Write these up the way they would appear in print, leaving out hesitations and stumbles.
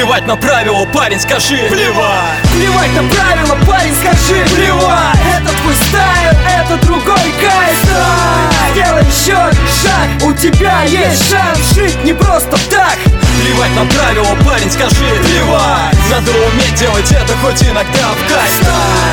Плевать на правила, парень, скажи. Плевать. Плевать на правила, парень, скажи. Плевать. Это твой стайл, это другой кайф. Сделай еще один шаг, у тебя есть шанс жить не просто так. Плевать на правила, парень, скажи. Плевать. Надо уметь делать это хоть иногда в кайф.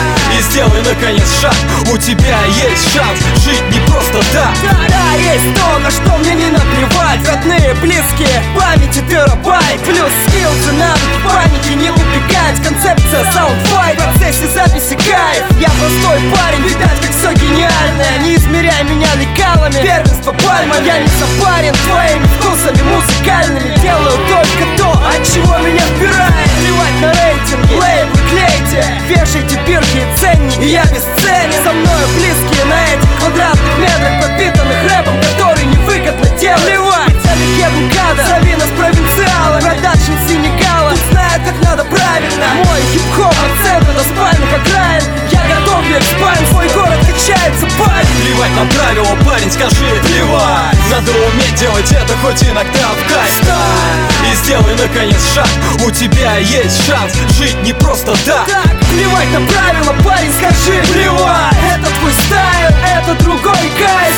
И сделай наконец шаг, у тебя есть шанс жить не просто так. Да, есть то, на что мне не наплевать. Родные, близкие, памяти терабайт. Плюс скиллсы, навыки, паники, не убегать. Концепция саундфайт, в процессе записи кайф. Я простой парень, видать как все гениальное. Не измеряй меня лекалами, первенство пальма. Я не запарен твоими вкусами музыкальными. Делаю только то, от чего меня впирает. Плевать на рейтинги, лейблы клейте. Вешайте бирки и ценники, и я бесценен. Со мною близкие на этих квадратных метрах, подпитанных рэпом, который невыгодно делать. Плевать, специальный МКАДа, зови нас провинциалы. Продакшн Синегала, тут знает как надо правильно. Мой хип-хоп от центра до спальных окраин. Я готов век спайн, свой город качается парень. Плевать на правила, парень, скажи. Плевать. Надо уметь делать это хоть иногда в кайф. И сделай наконец шаг, у тебя есть шанс жить не просто так. Плевать на правила, парень, скажи. Плевать. Это твой стайл, это другой кайф.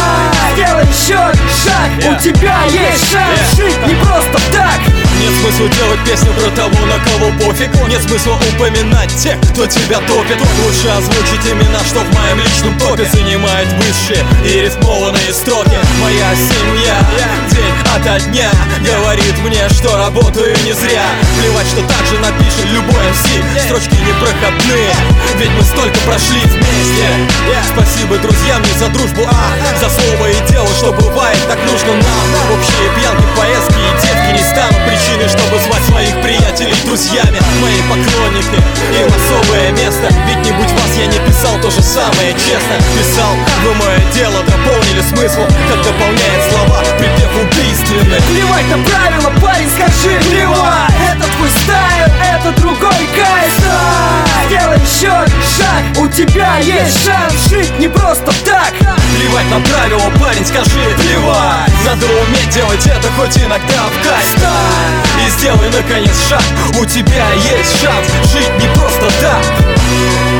Сделай еще один шаг, у тебя есть шанс жить не просто так. Нет смысла делать песню про того, на кого пофиг. Нет смысла упоминать тех, кто тебя топит. Лучше озвучить имена, что в моем личном топе занимают высшие и рифмованные строки. Моя семья день ото дня говорит мне, что работаю не зря. Плевать, что так же напишет любой MC. Строчки непроходные, ведь мы столько прошли вместе. Спасибо друзьям не за дружбу, а за слово и дело, что бывает так нужно нам. Общие пьянки, поездки и девки не станут причиной, чтобы звать своих приятелей друзьями. Мои поклонники, им особое место. Ведь не будь вас, я не писал то же самое, честно. Писал, вы мое дело дополнили смысл, как дополняет слова припев убийственный. Плевать на правила, парень, скажи. Плевать. Это твой стайл, это другой кайф. Сделай еще один шаг, у тебя есть шанс жить не просто так. Плевать на правила, парень, скажи. Плевать. Надо уметь делать это хоть иногда в кайф. И сделай наконец шаг, у тебя есть шанс жить не просто так.